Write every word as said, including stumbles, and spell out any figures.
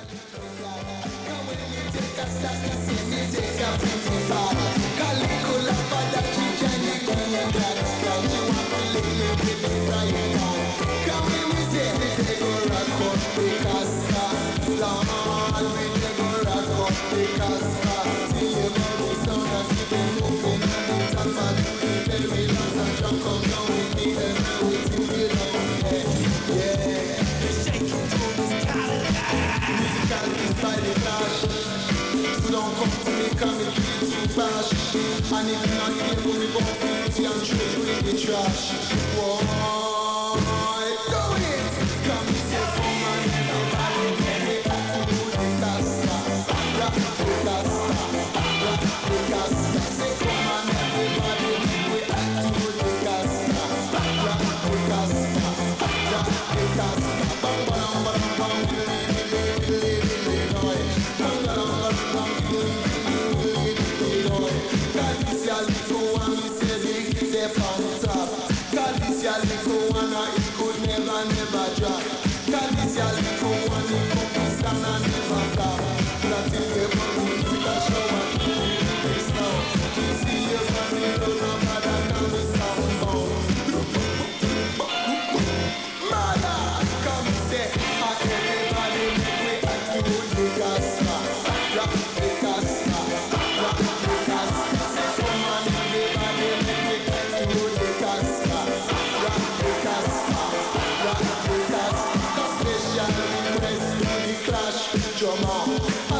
And if you're not careful, we gon' feel and treat you in the trash. Whoa, do it! Come and say some man, everybody get it. Do the casta, rock the casta, rock the casta. Say come on, everybody get it. Do the casta, rock the casta, rock the casta. Bam bam bam bam, Illinois. Bam bam bam bam, Illinois. This your little one, he said he step on top. God, this your little one, he could never, never drop. God, this your little one, he could be stand and never stop. That is the one who took a shower. This now, you see your family, don't know mother, can be sound bound. Mother, come say, everybody make me act to the casta. Rock the casta, rock the casta. Drummer,